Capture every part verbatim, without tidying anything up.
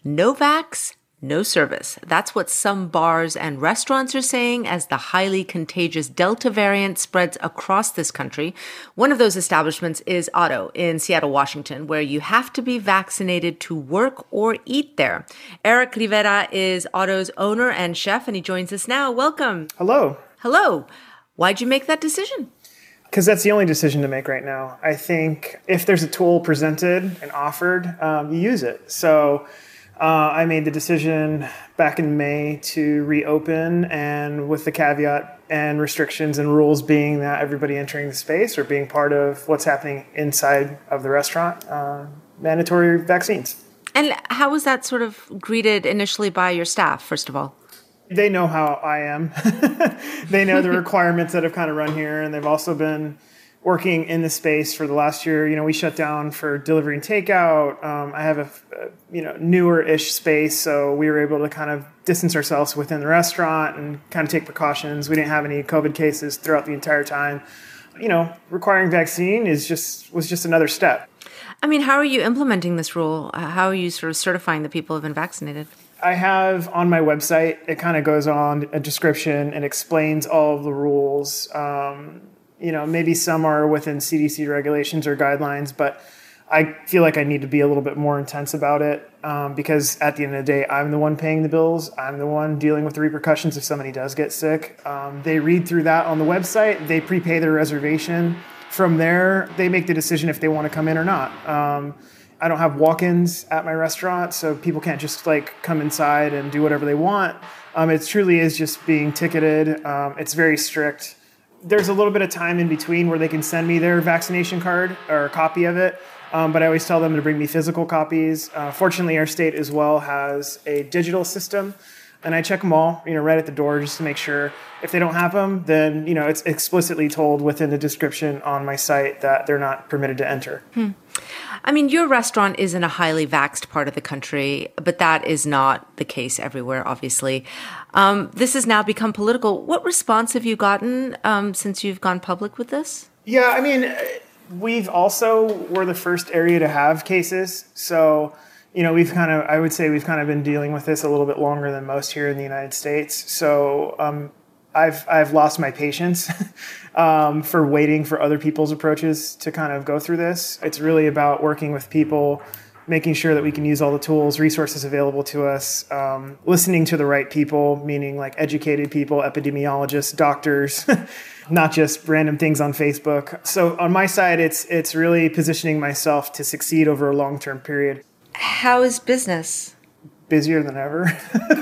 No vax, no service. That's what some bars and restaurants are saying as the highly contagious Delta variant spreads across this country. One of those establishments is Otto in Seattle, Washington, where you have to be vaccinated to work or eat there. Eric Rivera is Otto's owner and chef, and he joins us now. Welcome. Hello. Hello. Why'd you make that decision? Because that's the only decision to make right now. I think if there's a tool presented and offered, um, you use it. So uh, I made the decision back in May to reopen, and with the caveat and restrictions and rules being that everybody entering the space or being part of what's happening inside of the restaurant, uh, mandatory vaccines. And how was that sort of greeted initially by your staff, first of all? They know how I am. They know the requirements that have kind of run here, and they've also been working in the space for the last year. You know, we shut down for delivery and takeout. Um, I have a, a you know newer-ish space, so we were able to kind of distance ourselves within the restaurant and kind of take precautions. We didn't have any COVID cases throughout the entire time. You know, requiring vaccine is just was just another step. I mean, how are you implementing this rule? How are you sort of certifying that people have been vaccinated? I have on my website, it kind of goes on a description and explains all of the rules. Um, you know, maybe some are within C D C regulations or guidelines, but I feel like I need to be a little bit more intense about it um, because at the end of the day, I'm the one paying the bills. I'm the one dealing with the repercussions if somebody does get sick. Um, they read through that on the website. They prepay their reservation. From there, they make the decision if they want to come in or not. Um, I don't have walk-ins at my restaurant, so people can't just like come inside and do whatever they want. Um, it truly is just being ticketed. Um, it's very strict. There's a little bit of time in between where they can send me their vaccination card or a copy of it, um, but I always tell them to bring me physical copies. Uh, fortunately, our state as well has a digital system, and I check them all, you know, right at the door just to make sure. If they don't have them, then, you know, it's explicitly told within the description on my site that they're not permitted to enter. Hmm. I mean, your restaurant is in a highly vaxxed part of the country, but that is not the case everywhere, obviously. Um, this has now become political. What response have you gotten um, since you've gone public with this? Yeah, I mean, we've also, we're the first area to have cases. So, you know, we've kind of, I would say we've kind of been dealing with this a little bit longer than most here in the United States. So, um, I've I've lost my patience um, for waiting for other people's approaches to kind of go through this. It's really about working with people, making sure that we can use all the tools, resources available to us, um, listening to the right people, meaning like educated people, epidemiologists, doctors, not just random things on Facebook. So on my side, it's it's really positioning myself to succeed over a long-term period. How is business? Busier than ever.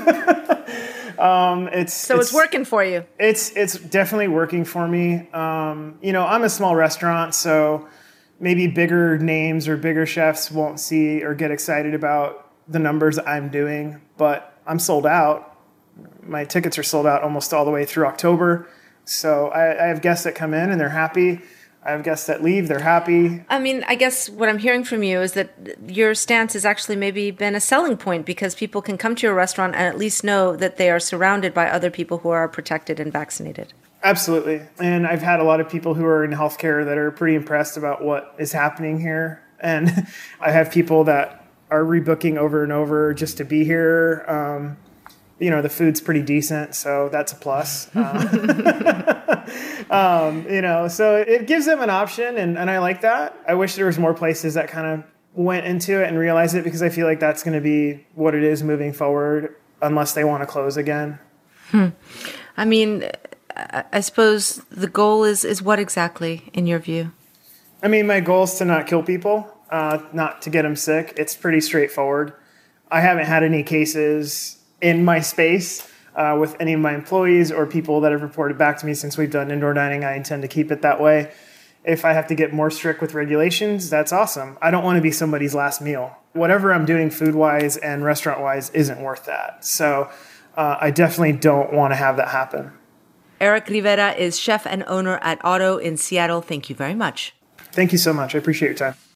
Um, it's so it's, it's working for you. It's it's definitely working for me. Um, you know, I'm a small restaurant, so maybe bigger names or bigger chefs won't see or get excited about the numbers I'm doing. But I'm sold out. My tickets are sold out almost all the way through October. So I, I have guests that come in and they're happy. I have guests that leave, they're happy. I mean, I guess what I'm hearing from you is that your stance has actually maybe been a selling point because people can come to your restaurant and at least know that they are surrounded by other people who are protected and vaccinated. Absolutely. And I've had a lot of people who are in healthcare that are pretty impressed about what is happening here. And I have people that are rebooking over and over just to be here. Um, you know, the food's pretty decent, so that's a plus. Uh, um, you know, so it gives them an option, and, and I like that. I wish there was more places that kind of went into it and realized it, because I feel like that's going to be what it is moving forward, unless they want to close again. Hmm. I mean, I suppose the goal is, is what exactly, in your view? I mean, my goal is to not kill people, uh, not to get them sick. It's pretty straightforward. I haven't had any cases in my space uh, with any of my employees or people that have reported back to me since we've done indoor dining. I intend to keep it that way. If I have to get more strict with regulations, that's awesome. I don't want to be somebody's last meal. Whatever I'm doing food-wise and restaurant-wise isn't worth that. So uh, I definitely don't want to have that happen. Eric Rivera is chef and owner at Otto in Seattle. Thank you very much. Thank you so much. I appreciate your time.